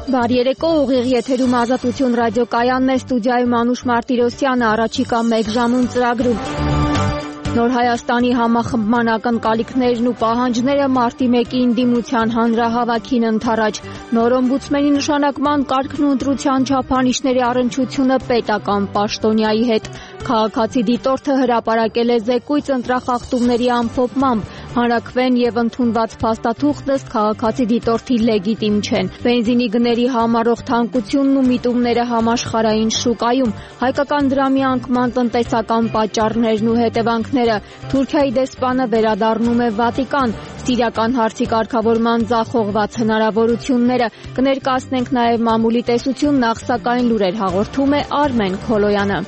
Բարի երեկո, ուղիղ եթերում Ազատություն ռադիոկայանն է, ստուդիայում Անուշ Մարտիրոսյանը, առաջիկա 1 ժամում ծրագրում։ Նոր Հայաստանի համախմբման ակնկալիքներն ու պահանջները մարտի 1-ին դիմության հանրահավաքին ընդառաջ։ Նոր օմբուդսմենի նշանակման կարգն ու ընտրության չափանիշների առնչությունը պետական պաշտոնյայի հետ։ Քաղաքացի դիտորդը հրապարակել է զեկույց ընտրախախտումների ամփոփմամբ։ Հանրաքվեն եւ ընդունված փաստաթուղթ ըստ քաղաքացի դիտորդի լեգիտիմ չեն։ Բենզինի գների համառող թանկությունն ու միտումները համաշխարհային շուկայում, հայկական դրամի անկման տնտեսական պատճառներն ու հետևանքները, Թուրքիայի դեսպանը վերադառնում է Վատիկան, սիրիական հարցի կարգավորման ձախողված հնարավորությունները, կներկայացնենք նաև մամուլի տեսություն, նախ սակայն լուրեր հաղորդում է Արմեն Քոլոյանը։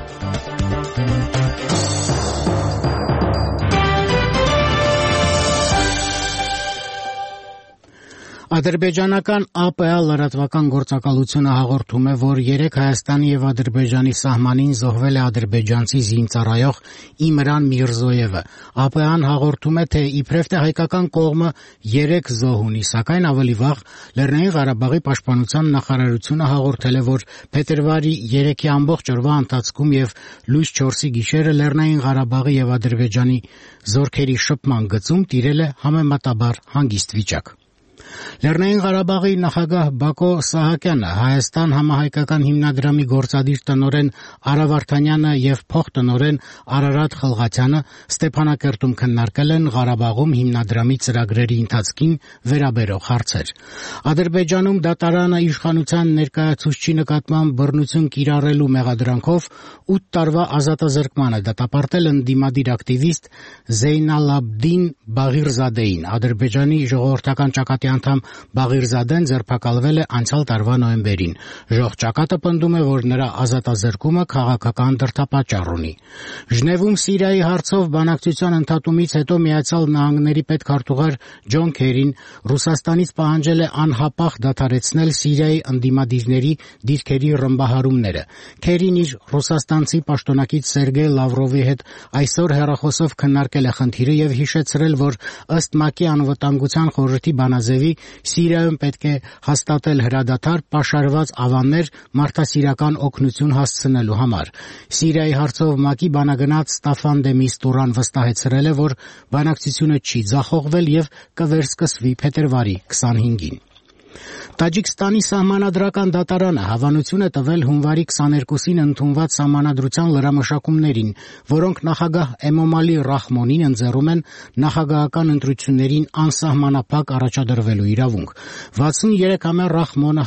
Ադրբեջանական ԱՊԱ լրատվական գործակալությունը հաղորդում է, որ 3 Հայաստանի եւ Ադրբեջանի սահմանին զոհվել է ադրբեջանցի զինծառայող Իմրան Միրզոևը։ ԱՊԱ-ն հաղորդում է, թե իբրև թե հայկական կողմը 3 զոհ ունի, սակայն ավելի վաղ Լեռնային Ղարաբաղի պաշտպանության նախարարությունը հաղորդել է, որ փետրվարի 3-ի ամբողջ օրվա ընթացքում եւ լույս 4-ի գիշերը Լեռնային Ղարաբաղի եւ Ադրբեջանի զորքերի շփման գծում տիրել է համեմատաբար հանգիստ վիճակ։ Լեռնային Ղարաբաղի նախագահ Բակո Սահակյանը, Հայաստան համահայկական հիմնադրամի գործադիր տնօրեն Արա Վարդանյանը եւ փոխտնօրեն Արարատ Խլղաթյանը Ստեփանակերտում քննարկել են Ղարաբաղում հիմնադրամի ծրագրերի ընթացքին վերաբերող հարցեր։ Ադրբեջանում դատարանը իշխանության ներկայացուցչի նկատմամբ բռնություն կիրառելու մեղադրանքով 8 տարվա ազատազրկման է դատապարտել ընդդիմադիր ակտիվիստ Զեյնալաբդին Բաղիրզադեին։ Ադրբեջանի ժողովրդական ճակատի անդամ Բաղիրզադեն ձերբակալվել է անցյալ տարվա նոյեմբերին։ Ժողջ ճակատը պնդում է, որ նրա ազատազրկումը քաղաքական դրդապատճառ ունի։ Ժնևում Սիրիայի հարցով բանակցության ընդհատումից հետո Միացյալ Նահանգների պետքարտուղար Ջոն Քերին Ռուսաստանից պահանջել է անհապաղ դադարեցնել Սիրիայի ընդդիմադիրների դիրքերի ռմբահարումները։ Քերին իր ռուսաստանցի պաշտոնակից Սերգեյ Լավրովի հետ այսօր հեռախոսով քննարկել է խնդիրը եւ հիշեցրել, որ ըստ ՄԱԿ-ի անվտանգության խորհրդի բանաձևի Սիրիայում պետք է հաստատել հրադադար, պաշարված ավաններ մարդասիրական օգնություն հասցնելու համար։ Սիրիայի հարցով ՄԱԿ-ի բանագնաց Ստաֆան դե Միստուրան վստահեցրել է, որ բանակցությունը չի ձախողվել եւ կվերսկսվի փետրվարի 25-ին։ Տաջիկստանի սահմանադրական դատարանը հավանություն է տվել հունվարի 22-ին ընդունված սահմանադրության լրամշակումներին, որոնք նախագահ Էմոմալի Ռախմոնին ընձեռում են նախագահական ընտրություններին անսահմանափակ առաջադրվելու իրավունք։ 63-ամյա Ռախմոնը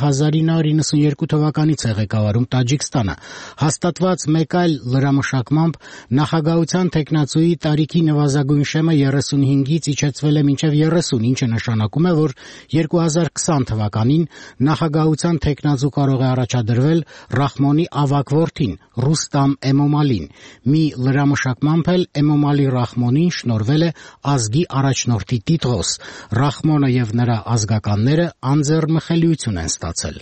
1992 թվականից է ղեկավարում Տաջիկստանը։ Հաստատված մեկ այլ լրամշակմամբ նախագահության թեկնածուի տարիքի նվազագույն շեմը 35-ից իջեցվել է մինչև 30, ինչը նշանակում է, որ 2020 թվականին նախագահության թեկնածու կարող է առաջադրվել Ռախմոնի ավագ որդին Ռուստամ Էմոմալին։ Մի լրամշակմամբ էլ Էմոմալի Ռախմոնին շնորհվել է ազգի առաջնորդի տիտղոս։ Ռախմոնը եւ նրա ազգականները անձեռնմխելիություն են ստացել։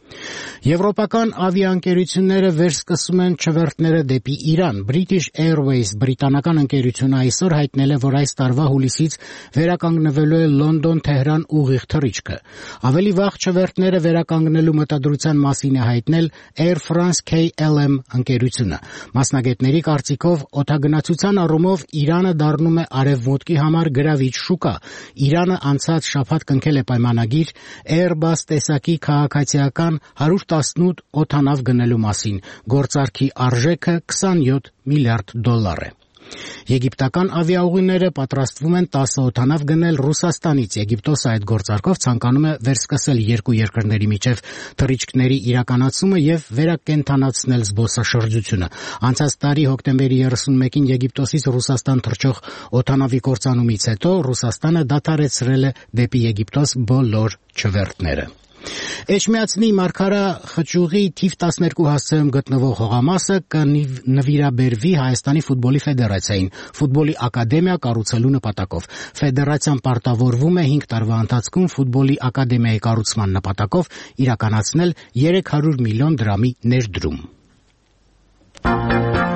Եվրոպական ավիաընկերությունները վերսկսում են չվերթները դեպի Իրան։ British Airways բրիտանական ընկերությունը այսօր հայտնել է, որ այս տարվա հուլիսից վերականգնվելու է Լոնդոն-Թեհրան ուղիղ թռիչքը։ Ավելի վաղ չվերթները վերականգնելու մտադրության մասին է հայտնել Air France-KLM ընկերությունը։ Մասնագետների կարծիքով օդագնացության առումով Իրանը դառնում է արևմուտքի համար գրավիչ շուկա։ Իրանը անցած շաբաթ կնքել է պայմանագիր Airbus տեսակի քաղաքացիական 118 օդանավ գնելու մասին։ Գործարքի արժեքը $27 միլիարդ է։ Եգիպտական ավիաուղիները պատրաստվում են 10 օդանավ գնել Ռուսաստանից։ Եգիպտոսը այդ գործարքով ցանկանում է վերսկսել երկու երկրների միջև թռիչքների իրականացումը եւ վերակենդանացնել զբոսաշրջությունը։ Անցած տարի հոկտեմբերի 31-ին Եգիպտոսից Ռուսաստան թռչող օդանավի կործանումից հետո Ռուսաստանը դադարեցրել է դեպի Եգիպտոս բոլոր չվերթները։ Էջմիածնի Մարգարա խճուղի թիվ 12 հասցեում գտնվող հողամասը կնվիրաբերվի Հայաստանի ֆուտբոլի ֆեդերացիային ֆուտբոլի ակադեմիա կառուցելու նպատակով։ Ֆեդերացիան պարտավորվում է 5 տարվա ընթացքում ֆուտբոլի ակադեմիայի կառուցման նպատակով իրականացնել 300 միլիոն դրամի ներդրում։